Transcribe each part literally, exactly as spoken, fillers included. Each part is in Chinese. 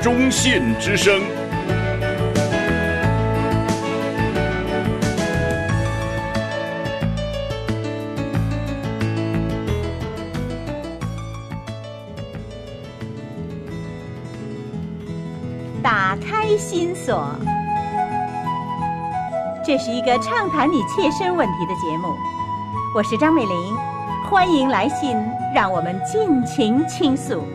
中信之声。 打开心锁，这是一个畅谈你切身问题的节目。我是张美玲，欢迎来信，让我们尽情倾诉。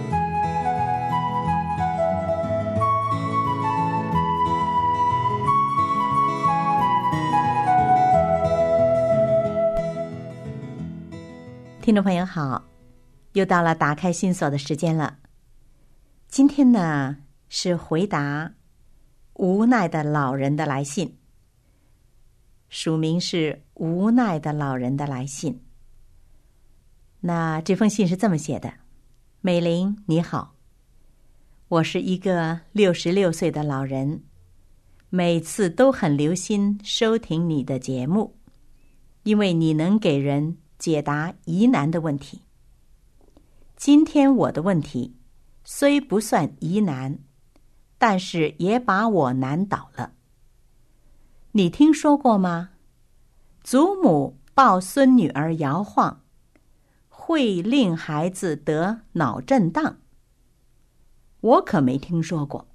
听众朋友好，又到了打开心锁的时间了。今天呢，是回答无奈的老人的来信，署名是无奈的老人的来信。那这封信是这么写的：美玲你好，我是一个六十六岁的老人，每次都很留心收听你的节目，因为你能给人解答疑难的问题。今天我的问题虽不算疑难，但是也把我难倒了。你听说过吗？祖母抱孙女儿摇晃，会令孩子得脑震荡。我可没听说过。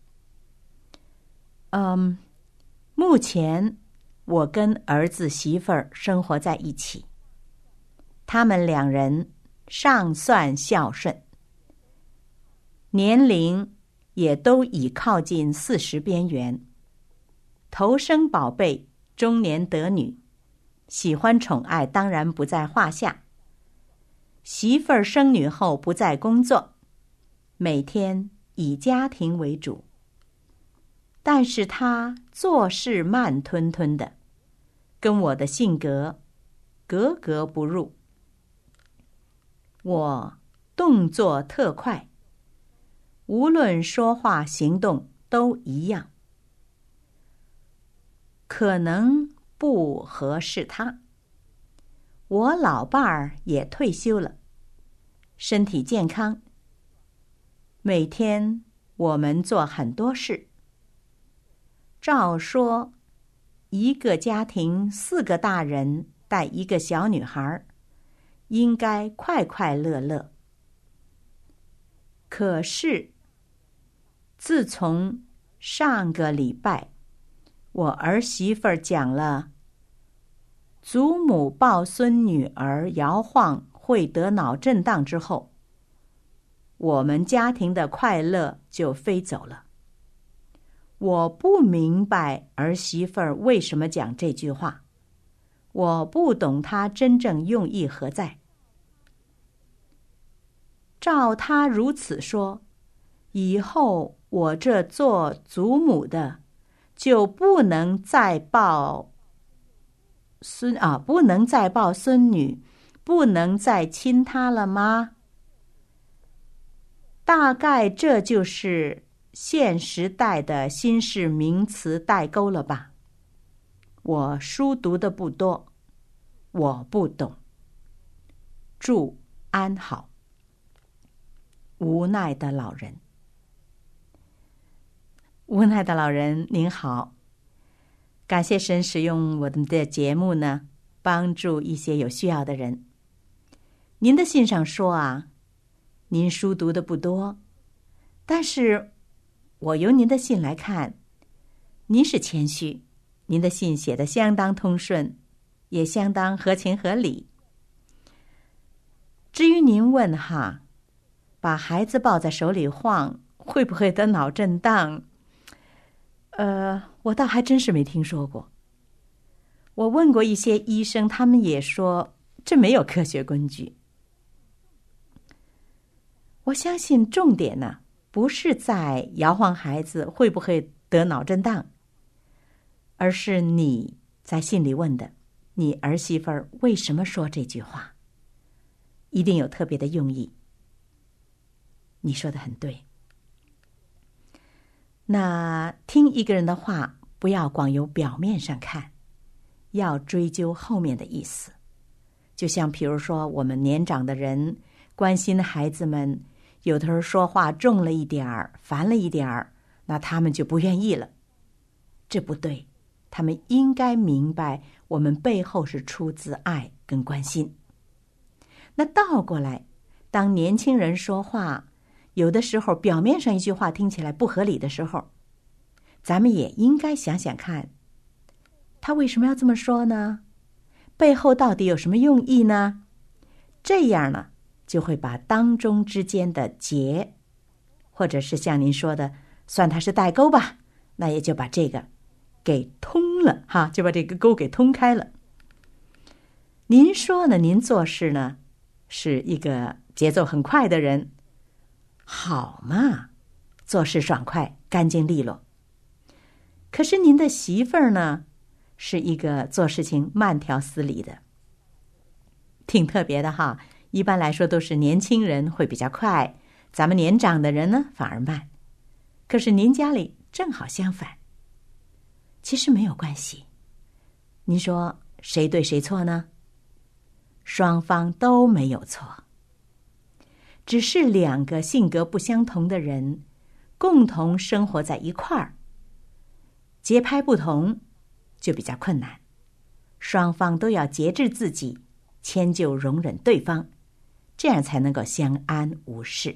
嗯，目前我跟儿子媳妇儿生活在一起，他们两人尚算孝顺，年龄也都已靠近四十边缘，头生宝贝，中年得女，喜欢宠爱当然不在话下。媳妇儿生女后不再工作，每天以家庭为主，但是她做事慢吞吞的，跟我的性格格格不入。我动作特快，无论说话行动都一样，可能不合适他。我老伴儿也退休了，身体健康，每天我们做很多事。照说一个家庭四个大人带一个小女孩，应该快快乐乐。可是自从上个礼拜我儿媳妇儿讲了祖母抱孙女儿摇晃会得脑震荡之后，我们家庭的快乐就飞走了。我不明白儿媳妇儿为什么讲这句话，我不懂她真正用意何在。照她如此说，以后我这做祖母的就不能再抱孙啊，不能再抱孙女，不能再亲她了吗？大概这就是现时代的新式名词代沟了吧。我书读的不多，我不懂。祝安好。无奈的老人。无奈的老人您好，感谢神使用我们的节目呢，帮助一些有需要的人。您的信上说啊，您书读的不多，但是我由您的信来看，您是谦虚，您的信写得相当通顺，也相当合情合理。至于您问哈，把孩子抱在手里晃，会不会得脑震荡？呃，我倒还真是没听说过。我问过一些医生，他们也说这没有科学根据。我相信重点呢，不是在摇晃孩子会不会得脑震荡，而是你在信里问的，你儿媳妇儿为什么说这句话，一定有特别的用意。你说的很对。那听一个人的话，不要光由表面上看，要追究后面的意思。就像比如说我们年长的人关心孩子们有的时候说话重了一点儿，烦了一点儿，那他们就不愿意了。这不对，他们应该明白我们背后是出自爱跟关心。那倒过来，当年轻人说话，有的时候表面上一句话听起来不合理的时候，咱们也应该想想看，他为什么要这么说呢？背后到底有什么用意呢？这样呢，就会把当中之间的结，或者是像您说的，算它是代沟吧，那也就把这个给通了哈，就把这个沟给通开了。您说呢？您做事呢，是一个节奏很快的人，好嘛，做事爽快，干净利落。可是您的媳妇儿呢，是一个做事情慢条斯理的，挺特别的哈。一般来说都是年轻人会比较快，咱们年长的人呢反而慢。可是您家里正好相反。其实没有关系，您说谁对谁错呢？双方都没有错，只是两个性格不相同的人共同生活在一块儿，节拍不同就比较困难。双方都要节制自己，迁就容忍对方，这样才能够相安无事。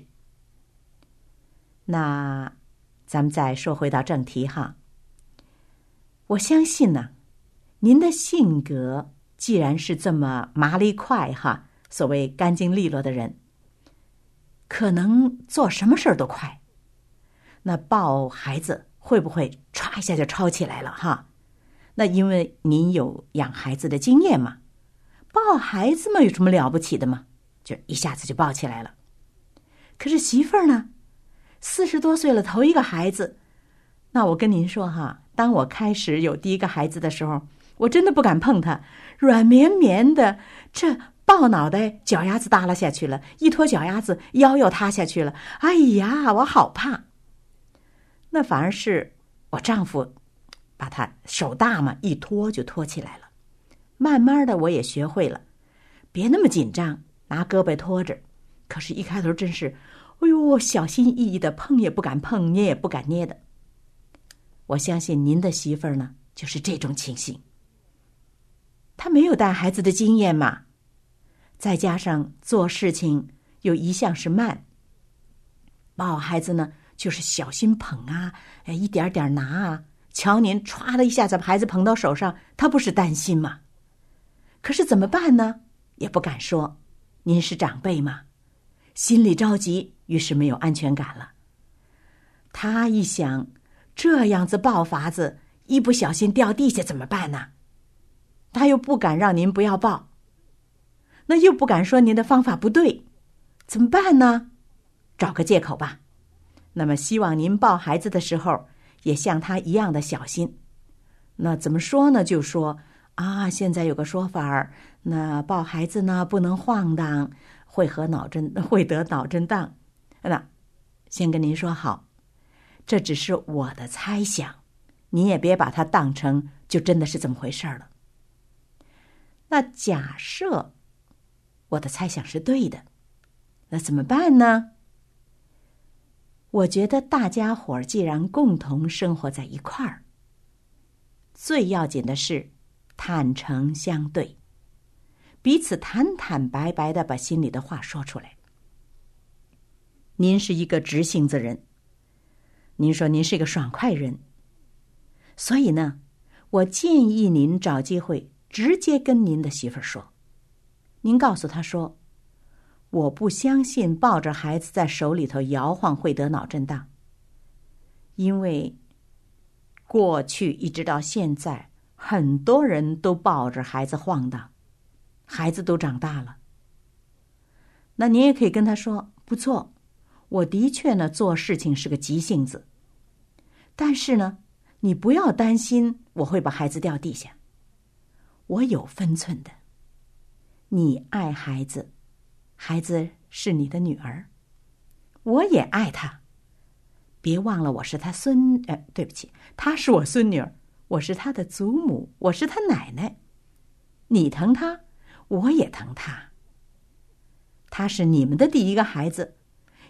那咱们再说回到正题哈，我相信呢，您的性格既然是这么麻利快哈，所谓干净利落的人，可能做什么事儿都快。那抱孩子会不会歘一下就抄起来了哈？那因为您有养孩子的经验嘛，抱孩子嘛有什么了不起的嘛，就一下子就抱起来了。可是媳妇儿呢，四十多岁了，头一个孩子，那我跟您说哈，当我开始有第一个孩子的时候，我真的不敢碰他，软绵绵的，这抱脑袋脚丫子耷拉下去了，一拖脚丫子腰又塌下去了，哎呀，我好怕。那反而是我丈夫把他手大嘛，一拖就拖起来了。慢慢的我也学会了，别那么紧张，拿胳膊拖着。可是一开头真是，哎呦，小心翼翼的，碰也不敢碰，捏也不敢捏的。我相信您的媳妇儿呢，就是这种情形。她没有带孩子的经验嘛，再加上做事情有一项是慢，抱孩子呢就是小心捧啊，哎，一点点拿啊。瞧您歘的一下子把孩子捧到手上，他不是担心吗？可是怎么办呢？也不敢说，您是长辈嘛，心里着急，于是没有安全感了。他一想，这样子抱法子，一不小心掉地下怎么办呢？他又不敢让您不要抱，那又不敢说您的方法不对，怎么办呢？找个借口吧。那么希望您抱孩子的时候也像他一样的小心。那怎么说呢？就说啊，现在有个说法，那抱孩子呢不能晃荡，会和脑震会得脑震荡。那先跟您说好，这只是我的猜想，你也别把它当成就真的是这么回事了。那假设我的猜想是对的，那怎么办呢？我觉得大家伙儿既然共同生活在一块儿，最要紧的是坦诚相对，彼此坦坦白白的把心里的话说出来。您是一个直性子人，您说您是一个爽快人，所以呢，我建议您找机会直接跟您的媳妇儿说，您告诉她说，我不相信抱着孩子在手里头摇晃会得脑震荡，因为过去一直到现在，很多人都抱着孩子晃荡，孩子都长大了。那你也可以跟他说，不错，我的确呢做事情是个急性子，但是呢，你不要担心我会把孩子掉地下，我有分寸的。你爱孩子，孩子是你的女儿，我也爱她。别忘了我是她孙，呃，对不起，她是我孙女儿，我是她的祖母，我是她奶奶。你疼她，我也疼她。她是你们的第一个孩子，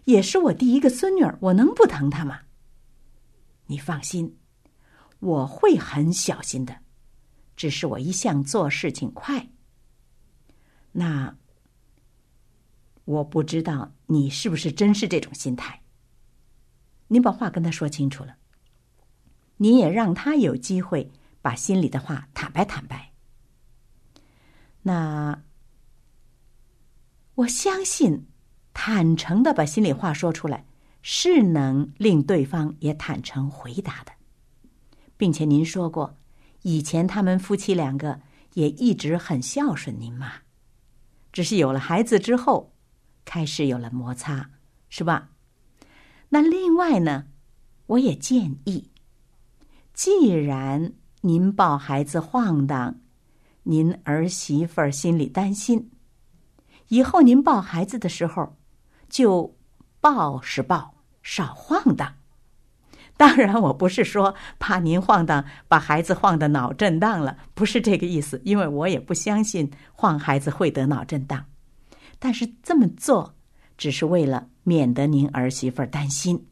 也是我第一个孙女儿，我能不疼她吗？你放心，我会很小心的，只是我一向做事情快。那我不知道你是不是真是这种心态。您把话跟他说清楚了，你也让他有机会把心里的话坦白坦白。那我相信坦诚的把心里话说出来，是能令对方也坦诚回答的。并且您说过，以前他们夫妻两个也一直很孝顺您嘛，只是有了孩子之后开始有了摩擦，是吧？那另外呢，我也建议，既然您抱孩子晃荡，您儿媳妇儿心里担心，以后您抱孩子的时候就抱是抱，少晃荡。当然我不是说怕您晃荡把孩子晃得脑震荡了，不是这个意思，因为我也不相信晃孩子会得脑震荡。但是这么做只是为了免得您儿媳妇担心。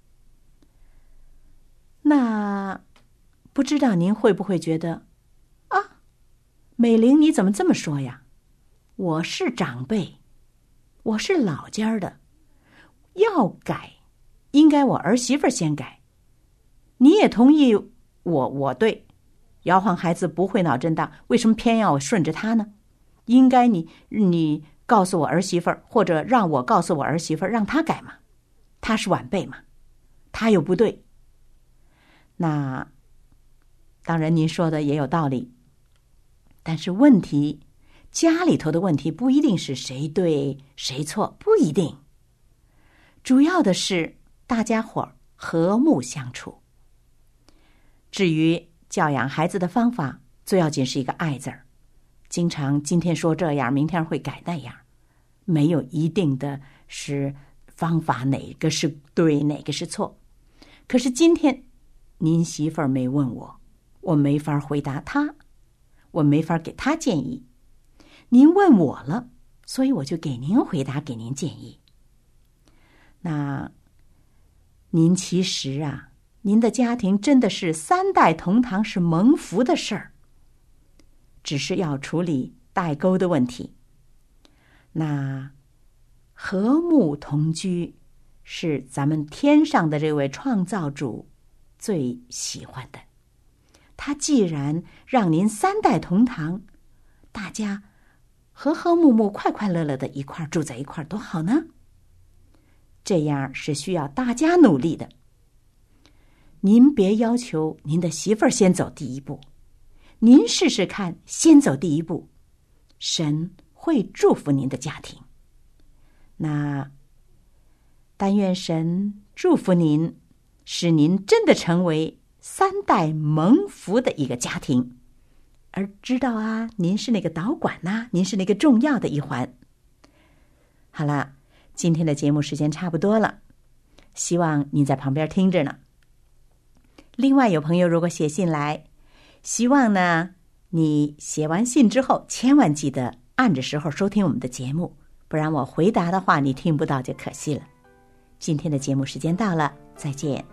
那不知道您会不会觉得啊，美玲你怎么这么说呀？我是长辈，我是老家的，要改应该我儿媳妇先改。你也同意我我对摇晃孩子不会脑震荡，为什么偏要顺着他呢？应该你你告诉我儿媳妇儿，或者让我告诉我儿媳妇儿，让她改嘛，她是晚辈嘛，她又不对。那当然您说的也有道理，但是问题，家里头的问题不一定是谁对谁错，不一定，主要的是大家伙和睦相处。至于教养孩子的方法，最要紧是一个爱字儿，经常今天说这样，明天会改那样，没有一定的是方法，哪个是对，哪个是错。可是今天您媳妇儿没问我，我没法回答她，我没法给她建议。您问我了，所以我就给您回答，给您建议。那您其实啊，您的家庭真的是三代同堂，是蒙福的事儿，只是要处理代沟的问题。那和睦同居是咱们天上的这位创造主最喜欢的。他既然让您三代同堂，大家和和睦睦、快快乐乐的一块住在一块，多好呢！这样是需要大家努力的。您别要求您的媳妇儿先走第一步，您试试看，先走第一步，神会祝福您的家庭。那但愿神祝福您，使您真的成为三代蒙福的一个家庭。而知道啊，您是那个导管呐、啊，您是那个重要的一环。好了，今天的节目时间差不多了，希望你在旁边听着呢。另外有朋友如果写信来，希望呢你写完信之后千万记得按着时候收听我们的节目，不然我回答的话你听不到就可惜了。今天的节目时间到了，再见。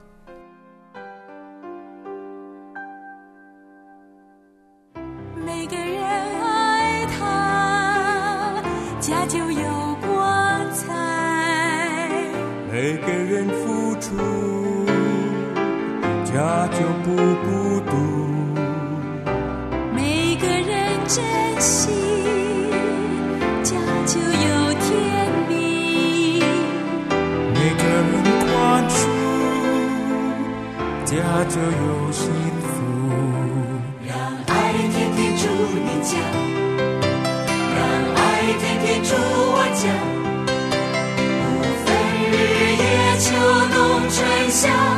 每个人爱他，家就有光彩； 每个人付出，家就不孤独； 每个人珍惜，家就有甜蜜； 每个人宽恕，家就有幸福。 让爱天天住你家，让爱天天住我家，不分日夜秋冬春夏。